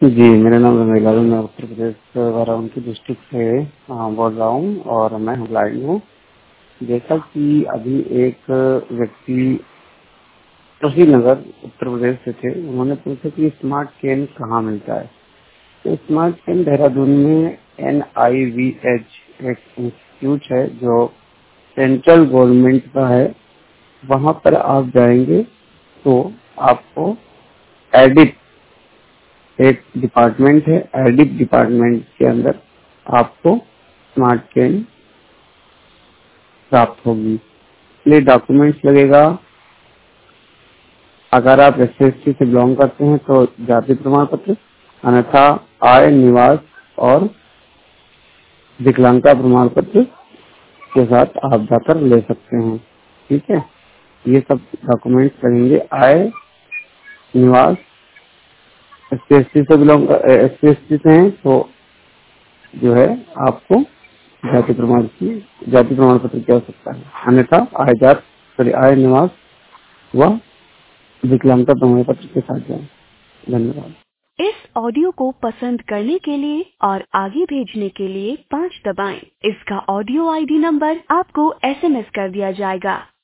जी, मेरा नाम रमेश लाल है। मैं उत्तर प्रदेश वाराणसी डिस्ट्रिक्ट से बोल रहा हूँ और मैं लाइन हूँ। जैसा कि अभी एक व्यक्ति कुशीनगर उत्तर प्रदेश से थे, उन्होंने पूछा कि स्मार्ट चेन कहाँ मिलता है। तो स्मार्ट चेन देहरादून में NIVH एक इंस्टीट्यूट है जो सेंट्रल गवर्नमेंट का है। वहाँ पर आप जाएंगे तो आपको एडिट एक डिपार्टमेंट है, एडिट डिपार्टमेंट के अंदर आपको स्मार्ट चेन प्राप्त होगी। इसलिए डॉक्यूमेंट्स लगेगा। अगर आप SC/ST से बिलोंग करते हैं तो जाति प्रमाण पत्र, अन्यथा आय, निवास और विकलांगता प्रमाण पत्र के साथ आप जाकर ले सकते हैं। ठीक है, ये सब डॉक्यूमेंट्स लगेंगे। आय, निवास, SC/ST से बिलोंग SC/ST से हैं तो जो है आपको जाति प्रमाण पत्र की आवश्यकता है, अन्यथा आय, निवास व विकलांगता प्रमाण पत्र के साथ जाएं। धन्यवाद। इस ऑडियो को पसंद करने के लिए और आगे भेजने के लिए 5 दबाएं। इसका ऑडियो ID नंबर आपको SMS कर दिया जाएगा।